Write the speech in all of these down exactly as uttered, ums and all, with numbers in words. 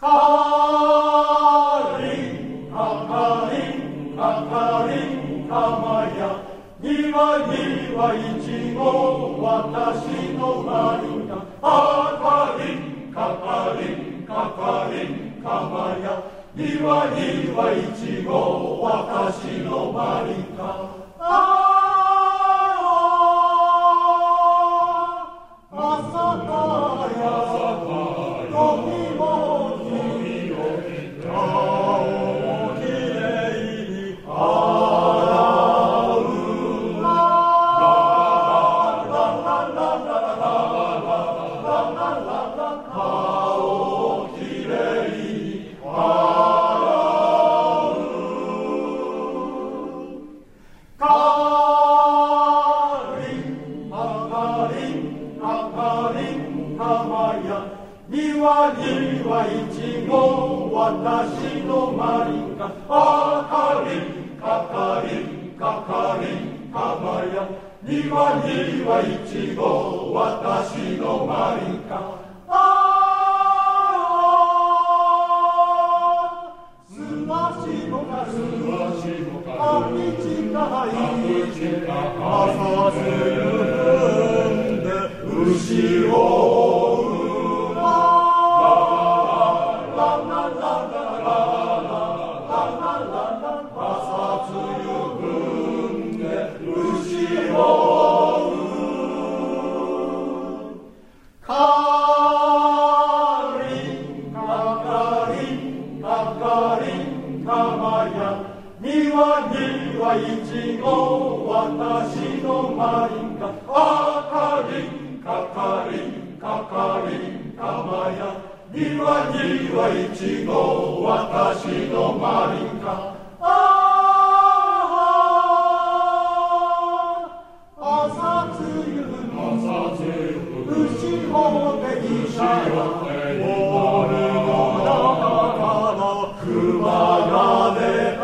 かりんかかりんかかりんかまやにわにわいちご私のマリンガかかりんかかりんかかりんかまやにわにわいちご私のマリンガああ朝から飲みもき顔きれいに洗う顔きれいに洗うかりんかかりんかかりんかまやにわにわいちご私のマリンガかかりんかかりんかかりんかまやにわにわいちご私のマリンガあすましもかすましもかあみちかい朝つゆんで牛をにわにわいちご私のマリンガかかりんかかりんかかりんかまやにわにわいちご私のマリンガああ朝つゆの牛ほでいたら森の中から熊が出た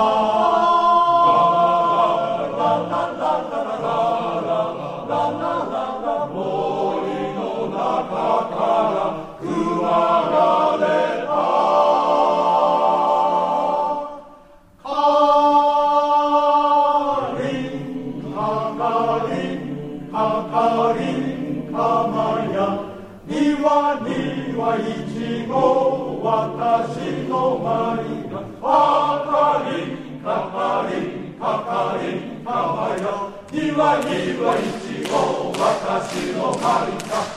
かかりんかまやにわにわいちご私のマリンガかかりんかかりんかかりんかまやにわにわいちご私のマリンガ